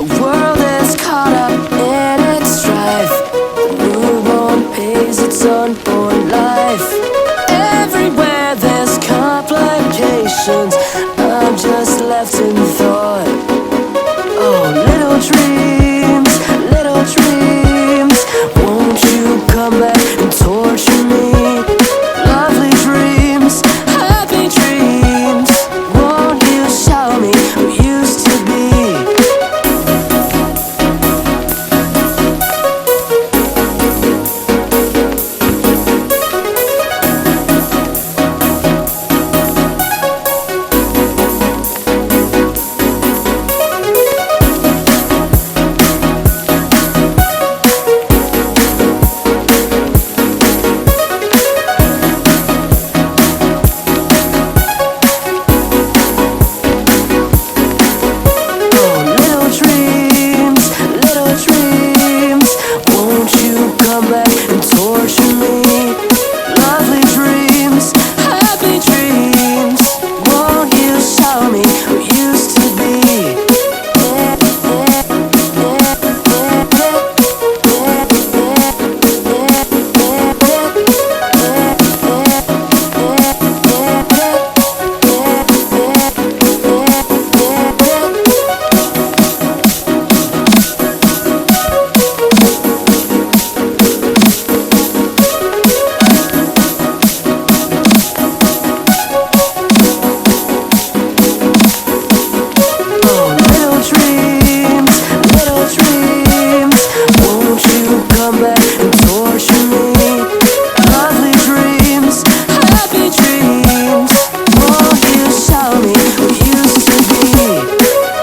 world is caught up in its strife. The newborn pays its unborn life. Everywhere there's complications, I'm just left in thought. Oh, little dreams, won't you come back and torture me? Lovely dreams, happy dreams, won't you show me who used to be? Come back and torture me. Lovely dreams, happy dreams, won't you show me who used to be? Come back and torture me. Lovely dreams, happy dreams, won't you show me who used to be?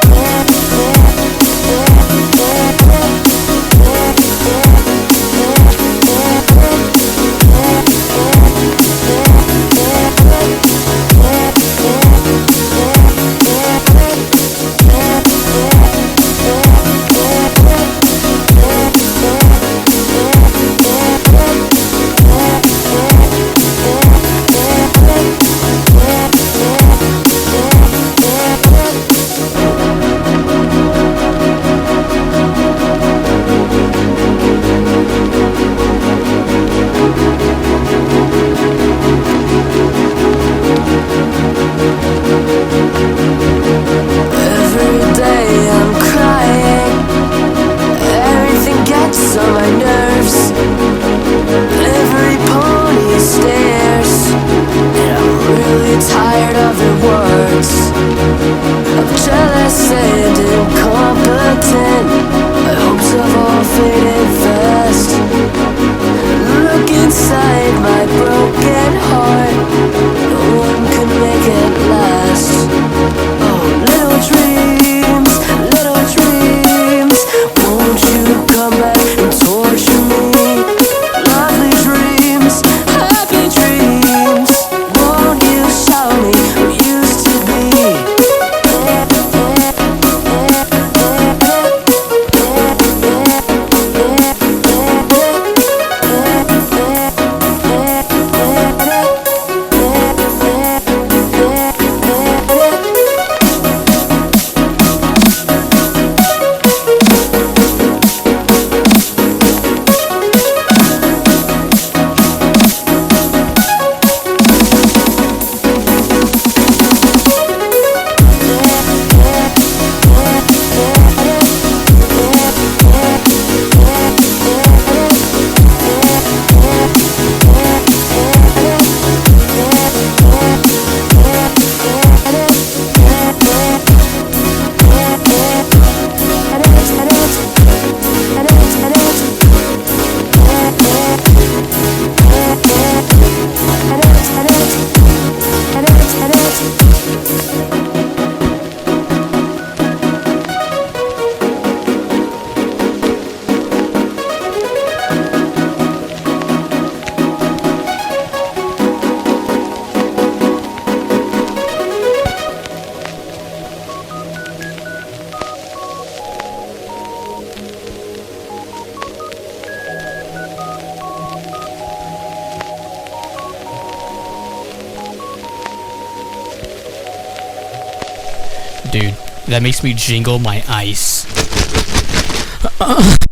On my nerves, every pony stares, and I'm really tired of their words. I'm jealous and incompetent, my hopes have all faded fast. Look inside my broken heart, no one can make it last. Oh, little dreams, won't you come back and torture me? Lovely dreams, happy dreams, won't you show me who used to be? Dude, that makes me jingle my ice.